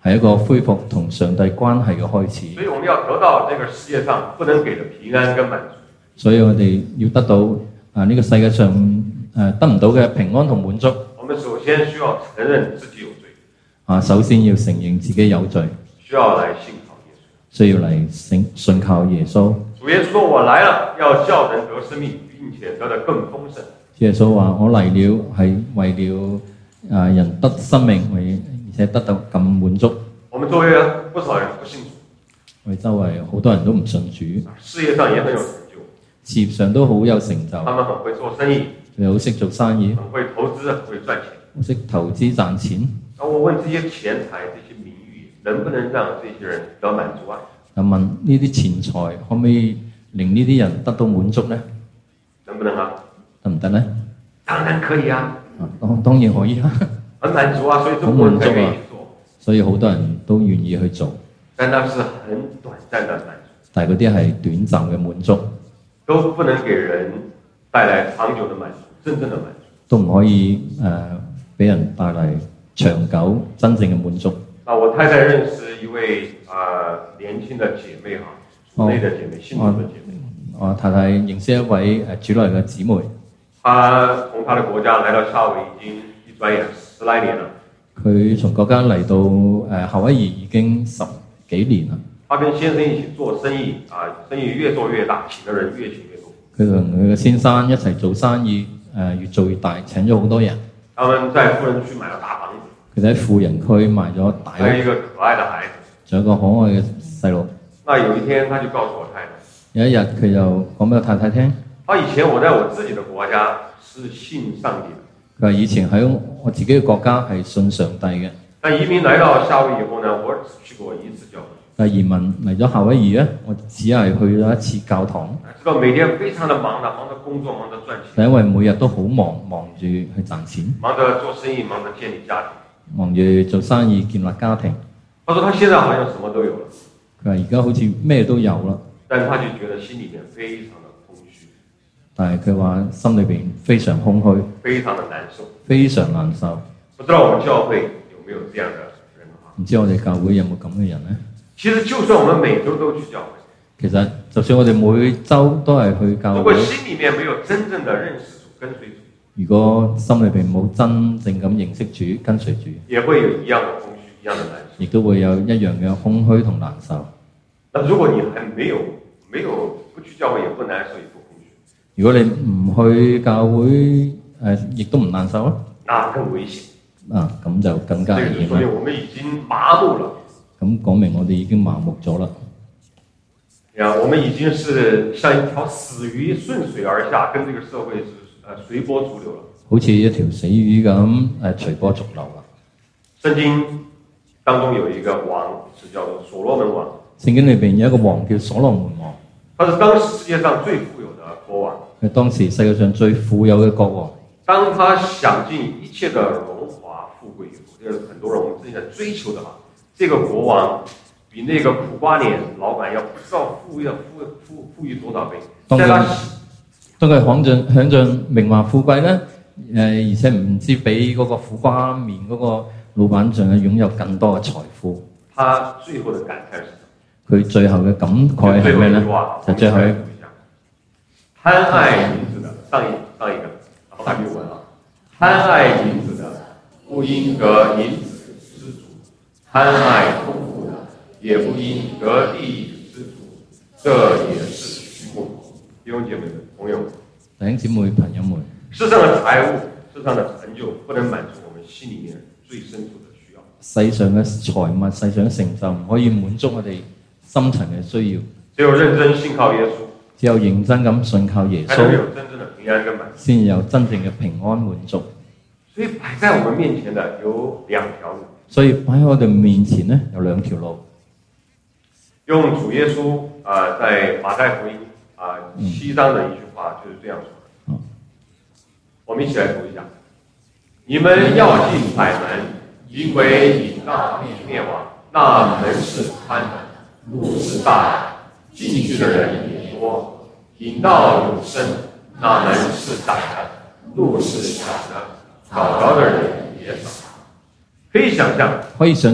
[SPEAKER 1] 係一個恢復同上帝關係嘅開始。
[SPEAKER 2] 所以我們要得到這個世界上不能給的平安跟滿足。
[SPEAKER 1] 所以我哋要得到呢個世界上得唔到嘅平安同滿足。
[SPEAKER 2] 我們首先需要承認自己有罪。
[SPEAKER 1] 首先要承認自己有罪，
[SPEAKER 2] 需要來信靠耶穌。
[SPEAKER 1] 需要嚟信靠耶穌。
[SPEAKER 2] 主耶穌說：我來了，要叫人得生命，並且得得更豐盛。
[SPEAKER 1] 耶穌話：我嚟了係為了人得生命，而且得到咁滿足。
[SPEAKER 2] 我們周圍不少人不信主，
[SPEAKER 1] 我哋周圍好多人都唔信主，
[SPEAKER 2] 事業上也很有成就，
[SPEAKER 1] 事業上都好有成就。
[SPEAKER 2] 他們很會做生意，
[SPEAKER 1] 佢好識做生意，
[SPEAKER 2] 很會投資，很會賺錢，
[SPEAKER 1] 好識投資賺錢。
[SPEAKER 2] 我問這些錢財、這些名譽，能不能讓這些人得滿足啊？
[SPEAKER 1] 問呢啲錢財可唔可以令呢啲人得到滿足呢？
[SPEAKER 2] 能不能啊？
[SPEAKER 1] 得唔得呢？
[SPEAKER 2] 當然可以啊！
[SPEAKER 1] 當然可以啦，
[SPEAKER 2] 很滿足啊，所以中國人才願意做。
[SPEAKER 1] 所以好多人都願意去做。
[SPEAKER 2] 但那是很短暫的滿足。
[SPEAKER 1] 但係嗰啲係短暫嘅滿足，
[SPEAKER 2] 都不能給人帶來長久的滿足，真正的滿足。都
[SPEAKER 1] 唔可以俾人帶嚟長久真正嘅滿足。
[SPEAKER 2] 我太太認識一位年輕的姐妹哈，主內的姐妹，信主的姐妹。
[SPEAKER 1] 我太太認識一位主內嘅姊妹。
[SPEAKER 2] 她從她的國家來到夏威夷已經一轉眼10來年了。佢從國家嚟到夏威夷已經10幾年啦。他跟先生一起做生意生意越做越大，請的人越請越多。佢同佢嘅先生一齊做生意越做越大，請咗好多人。他們在富人區買了大房子。佢哋喺富人區買咗大屋。還有一個可愛的孩子。仲有一個可愛嘅細路。那有一天，他就告訴我太太。有一日，佢就講俾我太太聽。他以前我在我自己的國家是信上帝的。佢話以前喺我自己嘅國家係信上帝嘅。但移民來到夏威夷以後呢，我只去過一次教會。但移民嚟咗夏威夷咧，我只係去咗一次教堂。知道每天非常的忙着工作，忙着賺錢。因為每日都好忙住去賺錢。忙着做生意，忙着建立家庭。忙住做生意，建立家庭。他說他現在好像什麼都有了。佢話而家好似咩都有啦。但係他就覺得心裏面非常的空虛。但係佢話心裏邊非常空虛，非常的難受，非常難受。不知道我們教會有沒有這樣的人啊？唔知我哋教會有冇咁嘅人呢？其實就算我們每周都去教會，其實就算我哋每周都係去教會，如果心裏面沒有真正的認識主、跟隨主，如果心裏邊冇真正咁認識主、跟隨主，也會有一樣的空虛、一樣的難受，亦都會有一樣嘅空虛同難受。那如果你還沒有不去教會，也不難受，也不空虛。如果你唔去教會，亦都唔難受啊？那更危險。咁就更加危險啦。所以我們已經麻木了。咁講明我哋已經麻木咗啦。我們已經是像一條死魚順水而下，跟這個社會是隨波逐流了。好似一條死魚咁隨波逐流啦。聖經當中有一個王是叫做所羅門王。聖經裏邊有一個王叫所羅門王。他是當時世界上最富有的國王。佢當時世界上最富有嘅國王。當他享盡一切的榮華富貴以後，這是很多人我們自己在追求的嘛。這個國王比那個苦瓜臉老闆要不知道富裕多少倍。當佢享盡名華富貴呢，而且唔知比嗰個苦瓜面嗰個老闆仲係擁有更多嘅財富。他最後的感慨是什麼？佢最後嘅感慨係咩呢？就最後一句，貪愛銀子的上一個下面文啊，貪愛銀子的不應得銀子知足，貪愛豐富的也不應得利益知足，這也是虛空。弟兄姐妹們、朋友們，弟兄姊妹朋友們，世上的財物、世上的成就不能滿足我們心裡面最深處的需要。世上嘅財物、世上嘅成就唔可以滿足我哋深層嘅需要。只有認真信靠耶穌，只有認真咁信靠耶穌，才有真正的平安跟滿足，先有真正嘅平安滿足。所以擺在我們面前的有兩條路。所以擺喺我哋面前呢，有兩條路。用主耶穌在馬太福音7章的一句話就是這樣說。我們一起來讀一下：你們要進窄門，因為引到滅亡，那門是寬的，路是大，進去的人也多；引到永生，那門是窄的，路是狹的，找着的人也少。可以想象，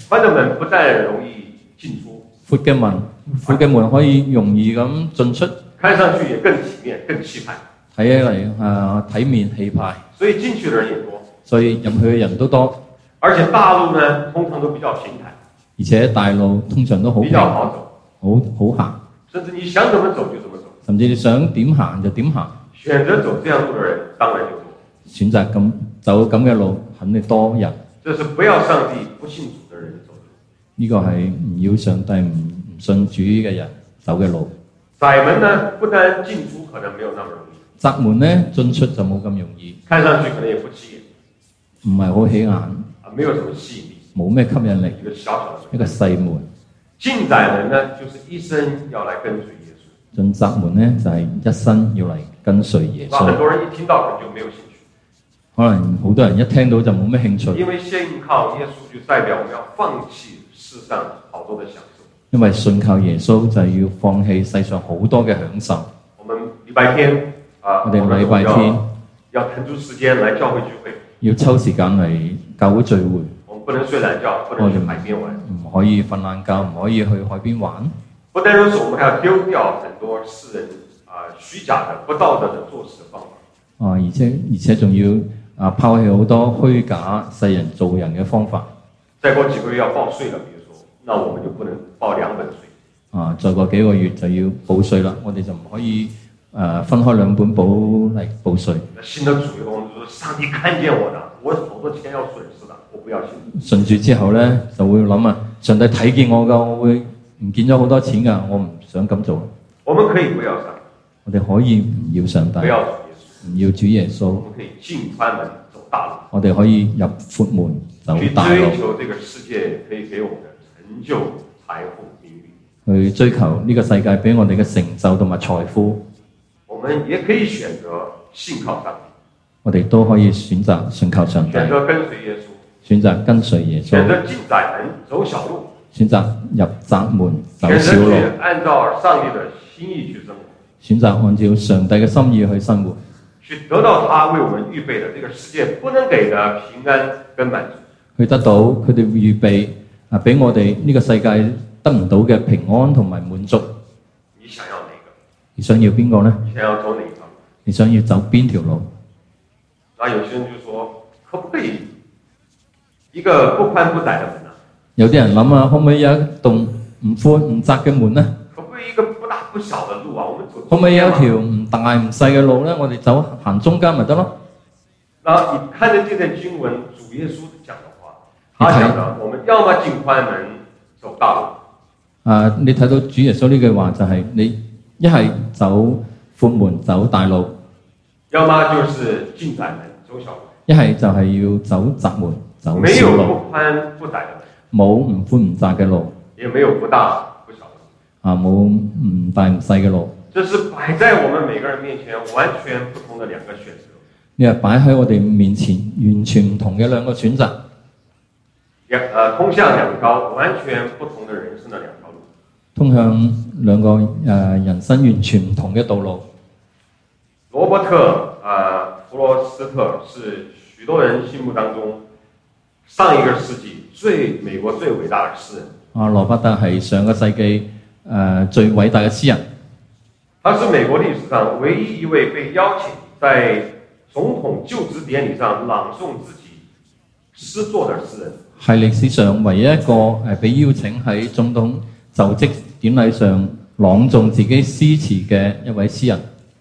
[SPEAKER 2] 寬的門不但容易進出，
[SPEAKER 1] 闊嘅門可以容易咁進出，
[SPEAKER 2] 看上去也更體面、更氣派。
[SPEAKER 1] 睇起嚟體面氣派，
[SPEAKER 2] 所以進去的人也多，
[SPEAKER 1] 所以入去嘅人都多。
[SPEAKER 2] 而且大路呢，通常都比較平坦，
[SPEAKER 1] 而且大路通常都好
[SPEAKER 2] 比較好走，
[SPEAKER 1] 好行，
[SPEAKER 2] 甚至你想怎麼走就怎麼走，
[SPEAKER 1] 甚至你想點行就點行。
[SPEAKER 2] 選擇走這樣路的人當然就多，
[SPEAKER 1] 選擇咁走咁嘅路肯定多人。
[SPEAKER 2] 這是不要上帝、不信主的人走的路。
[SPEAKER 1] 呢個係唔要上帝、唔信主嘅人走嘅路。
[SPEAKER 2] 窄門呢，不但進出可能沒有那麼容易，
[SPEAKER 1] 窄門呢進出就冇咁容易，
[SPEAKER 2] 看上去可能也不起眼，
[SPEAKER 1] 唔係好起眼，
[SPEAKER 2] 沒有什麼吸引力，
[SPEAKER 1] 冇咩吸引力，
[SPEAKER 2] 一個小小的
[SPEAKER 1] 一個細門。
[SPEAKER 2] 進窄門呢，就是一生要來跟隨耶穌。
[SPEAKER 1] 進窄門呢，就係一生要嚟跟隨耶穌。
[SPEAKER 2] 很多人一聽到可能就沒有興趣，
[SPEAKER 1] 可能好多人一聽到就冇咩興趣，
[SPEAKER 2] 因為信靠耶穌就代表我們要放棄世上好多的享受。
[SPEAKER 1] 因為信靠耶穌就係要放棄世上好多嘅享受。
[SPEAKER 2] 我們禮拜天
[SPEAKER 1] 我哋禮拜天
[SPEAKER 2] 要騰出時間來教會聚會，
[SPEAKER 1] 要抽時間嚟教會聚會。
[SPEAKER 2] 我們不能睡懶覺，不能去海邊玩，
[SPEAKER 1] 唔可以瞓懶覺，唔可以去海邊玩。
[SPEAKER 2] 不但如此，我們還要丟掉很多世人虛假的、不道德的做事的方法。
[SPEAKER 1] 而且仲要拋棄好多虛假世人做人嘅方法。
[SPEAKER 2] 再過幾個月要報稅了，比如說，那我們就不能報2本稅。
[SPEAKER 1] 再過幾個月就要報稅啦，我哋就唔可以分開2本簿嚟報稅。
[SPEAKER 2] 信了主以後，我們就說上帝看見我的，我好多錢要損失的，我不要信。
[SPEAKER 1] 信主之後呢，就會諗上帝睇見我㗎，我會唔見咗好多錢㗎，我唔想咁做。
[SPEAKER 2] 我們可以不要上帝，
[SPEAKER 1] 我哋可以唔要上帝，
[SPEAKER 2] 不要主耶穌，
[SPEAKER 1] 唔要主耶穌。
[SPEAKER 2] 我們可以進寬門走大路，
[SPEAKER 1] 我哋可以入闊門走大路，
[SPEAKER 2] 去追求這個世界可以給我們的成就、財富、名譽，
[SPEAKER 1] 去追求呢個世界俾我哋嘅成就同埋財富。
[SPEAKER 2] 我們也可以選擇信靠上帝，
[SPEAKER 1] 我哋都可以選擇信靠上帝，
[SPEAKER 2] 選擇跟隨耶穌，
[SPEAKER 1] 選擇跟隨耶穌，
[SPEAKER 2] 選擇進窄門走小路，
[SPEAKER 1] 選擇入窄門走
[SPEAKER 2] 選
[SPEAKER 1] 小路，
[SPEAKER 2] 擇去按照上帝的心意去生活，
[SPEAKER 1] 選擇按照上帝嘅心意去生活，
[SPEAKER 2] 去得到他為我們預備的這個世界不能給的平安跟滿足，
[SPEAKER 1] 去得到佢哋預備俾我哋呢個世界得唔到嘅平安同埋滿足。
[SPEAKER 2] 你想要哪個？
[SPEAKER 1] 你想要邊個呢？
[SPEAKER 2] 你想要走哪一條路？
[SPEAKER 1] 你想要走邊條路？
[SPEAKER 2] 那有些人就說，可不可以一個不寬不窄的門呢？
[SPEAKER 1] 有啲人諗可唔可以有一棟唔寬唔窄嘅門呢？
[SPEAKER 2] 可不可以一個不大不小的路啊？我們走
[SPEAKER 1] 可唔可以有一條唔大唔細嘅路呢？我哋行中間咪得咯？
[SPEAKER 2] 那你看着這段經文，主耶穌講的話，他講的，我們要麼進寬門走大路。
[SPEAKER 1] 你睇到主耶穌呢句話就係你一係走闊門走大路，
[SPEAKER 2] 要麼就是進窄門走小路。
[SPEAKER 1] 一係就係要走窄門走小路。
[SPEAKER 2] 沒有不寬不窄的門，
[SPEAKER 1] 冇唔寬唔窄嘅路，
[SPEAKER 2] 也沒有不大不小的路。
[SPEAKER 1] 冇唔大唔細嘅路。
[SPEAKER 2] 這是擺在我們每個人面前完全不同的兩個選擇。
[SPEAKER 1] 你係擺喺我哋面前完全唔同嘅兩個選擇。
[SPEAKER 2] 通向兩條完全不同的人生的兩條路。
[SPEAKER 1] 通向兩個人生完全唔同嘅道路。
[SPEAKER 2] 羅伯特弗羅斯特是許多人心目當中上一個世紀美國最偉大的詩人。
[SPEAKER 1] 羅伯特係上個世紀最偉大嘅詩人。
[SPEAKER 2] 他是美國歷史上唯一一位被邀請在總統就職典禮上朗誦自己詩作的詩人。係歷史上唯一一個被邀請喺總統就職典禮上朗誦自己詩詞嘅一位詩人。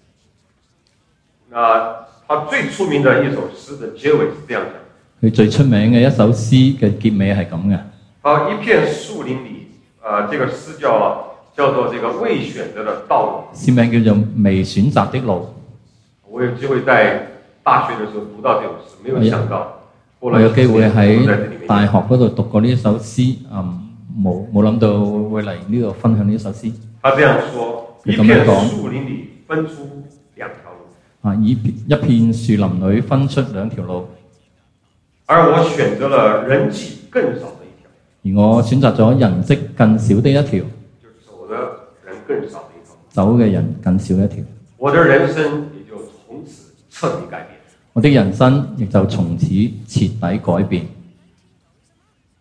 [SPEAKER 2] 他最出名的一首詩的結尾是這樣講。佢最出名嘅一首詩嘅結尾係咁嘅。一片樹林裏，這個詩叫做這個未選擇的道路。詩名叫做未選擇的路。我有機會在大學的時候讀到這首詩，沒有想到。我有機會喺大學嗰度讀過呢一首詩，冇諗到會嚟呢度分享呢一首詩。他這樣說：一片樹林裏分出兩條路。一片樹林裏分出兩條路。而我選擇了人跡更少的一條。而我選擇咗人跡更少的一條。就走的人更少的一條。走嘅人更少一條。我的人生也就從此徹底改變。我的人生亦就從此徹底改變。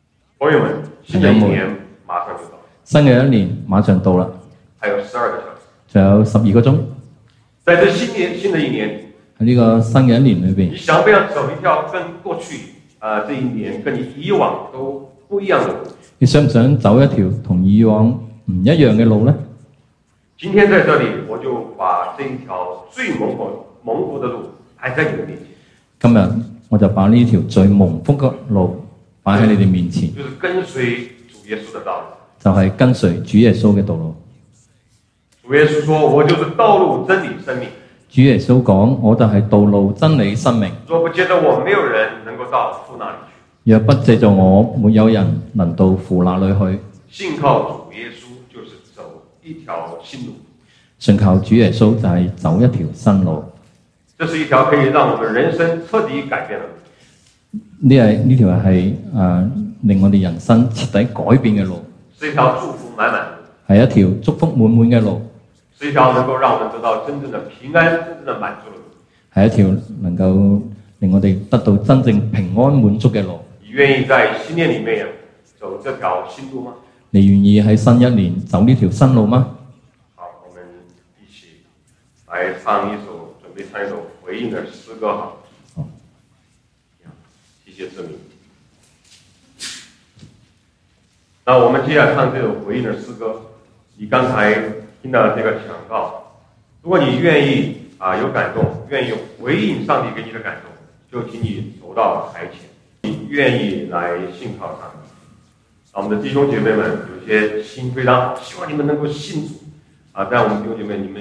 [SPEAKER 2] 朋友們，新的一年馬上就到，
[SPEAKER 1] 新嘅一年馬上到啦，
[SPEAKER 2] 還有12個小時，
[SPEAKER 1] 仲有12個鐘。
[SPEAKER 2] 在這新的一年，
[SPEAKER 1] 喺呢個新嘅一年裏邊，
[SPEAKER 2] 你想不想走一條跟過去這一年跟你以往都不一樣的路？
[SPEAKER 1] 你想唔想走一條同以往唔一樣嘅路呢？
[SPEAKER 2] 今天在這裡，我就把這一條最蒙福的路擺在你的面前。
[SPEAKER 1] 今日我就把呢條最蒙福嘅路擺喺你哋面前，
[SPEAKER 2] 就是跟隨主耶穌的道路，
[SPEAKER 1] 就係跟隨主耶穌嘅道路。
[SPEAKER 2] 主耶穌說：我就是道路、真理、生命。
[SPEAKER 1] 主耶穌講：我就係道路、真理、生命。
[SPEAKER 2] 若不借着我，沒有人能夠到父那裡去。
[SPEAKER 1] 若不借着我，沒有人能到父那裡去。
[SPEAKER 2] 信靠主耶穌就是走一條新路。
[SPEAKER 1] 信靠主耶穌就係走一條新路。
[SPEAKER 2] 這是一條可以讓我們人生徹底改變的路。
[SPEAKER 1] 呢條係令我哋人生徹底改變嘅路。
[SPEAKER 2] 是一條祝福滿滿的路。
[SPEAKER 1] 係一條祝福滿滿嘅路。
[SPEAKER 2] 是一條能夠讓我們得到真正的平安、真正的滿足的路。係
[SPEAKER 1] 一條能夠令我哋得到真正平安滿足嘅路。
[SPEAKER 2] 你願意在新年裡面走這條新路嗎？
[SPEAKER 1] 你願意喺新一年走呢條新路嗎？
[SPEAKER 2] 好，我們一起來準備唱一首回應的詩歌。好，謝謝志明。那我們接下來唱這首回應的詩歌。你剛才聽到這個講道，如果你願意有感動，願意回應上帝給你的感動，就請你走到台前，你願意來信靠上帝。我們的弟兄姐妹們有些心非常好，希望你們能夠信主但我們弟兄姐妹，你們